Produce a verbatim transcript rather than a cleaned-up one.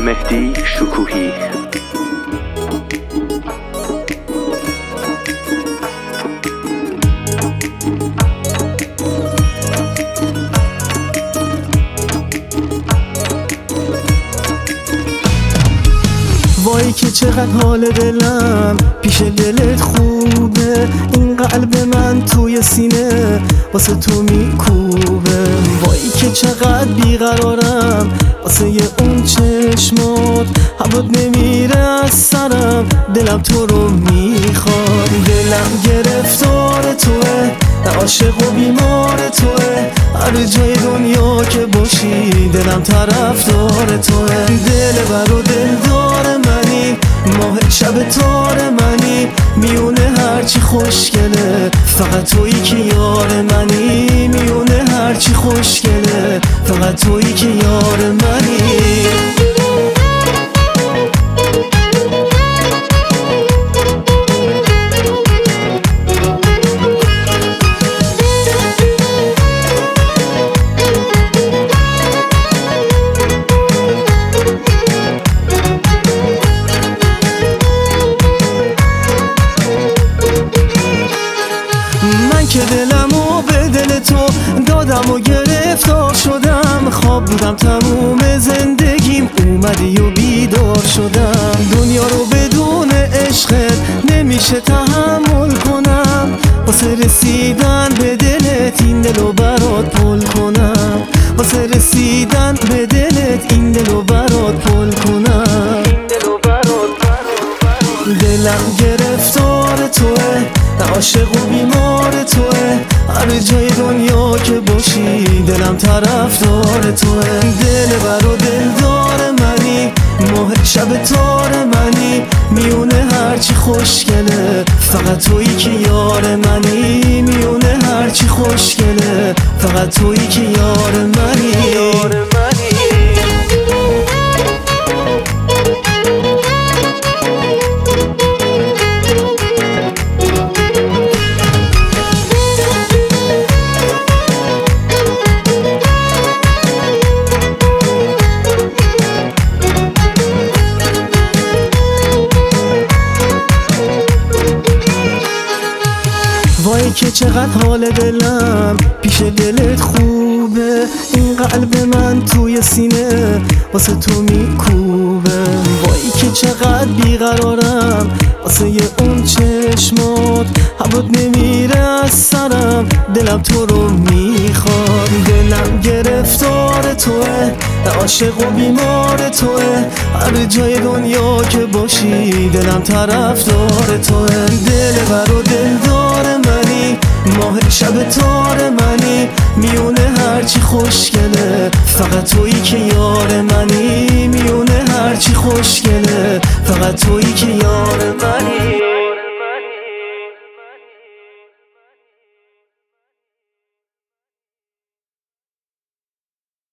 مهدی شکوهی. وای که چقدر حال دلم پیش دلت خوبه، این قلب من توی سینه واسه تو میکوبه. وای که چقدر بیقرارم واسه اون چشمات، هوات نمیره از سرم، دلم تو رو میخواد. دلم گرفتار توه، عاشق و بیمار توه، هر جای دنیا که باشی دلم طرفدار توه. دل بر و دلدار منی، ماه شب تار منی، میونه هرچی خوشگله فقط تویی که یار منی. میونه هرچی خوشگله فقط تویی که یار منی. من که دلمو به دل تو دادم و گرفتار شدم، خواب بودم تموم زندگیم، اومدی و بیدار شدم. دنیا رو بدون عشقت نمیشه تحمل کنم، واسه رسیدن به دلت این دلو برات پل کنم، واسه رسیدن به دلت این دلو برات پل کنم. دلم گرفتار توه، عاشق و بیمار توه، هر جای دنیا که باشی دلم طرفدار توه. دل بر و دلدار منی، ماه شب تار منی، میونه هرچی خوشگله فقط تویی که یار منی. میونه هرچی خوشگله فقط تویی که یار منی. وای که چقدر حال دلم پیش دلت خوبه، این قلب من توی سینه واسه تو میکوبه. وای که چقدر بیقرارم واسه اون چشمات، هوات نمیره از سرم، دلم تو رو میخواد. دلم گرفتار توه، عاشق و بیمار توه، هر جای دنیا که باشی دلم طرفدار توه. دل بر و دلدار منی، ماه شب تار منی، میونه هرچی خوشگله فقط تویی که یار منی. میونه هرچی خوشگله فقط تویی که یار منی.